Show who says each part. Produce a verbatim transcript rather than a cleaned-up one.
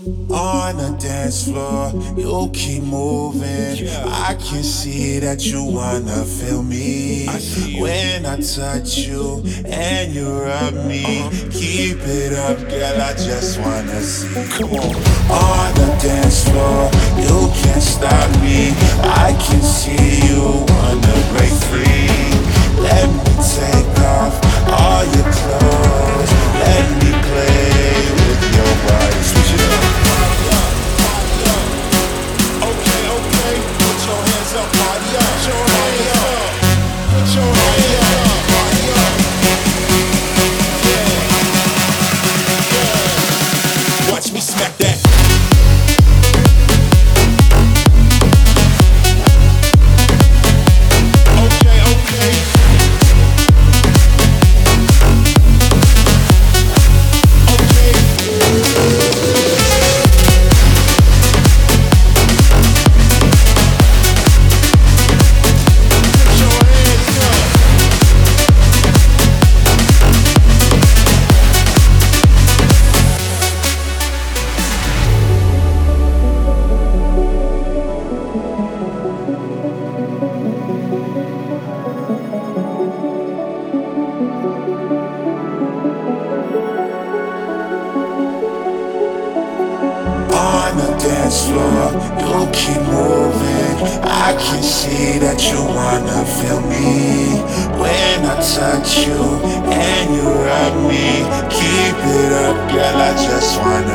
Speaker 1: On the dance floor, you keep moving. I can see that you wanna feel me. When I touch you and you rub me, keep it up, girl, I just wanna see. Come on. On the dance floor, you can't stop me. I can see you wanna break free. Let me take off all your clothes. Let me play with your body. Switch it up. Okay, okay, put your hands up, party up, put your hands up, put your hands up, party up. Yeah, yeah. Watch me smack that. Okay, okay. On the dance floor, you keep moving. I can see that you wanna feel me. When I touch you and you rub me, keep it up, girl, I just wanna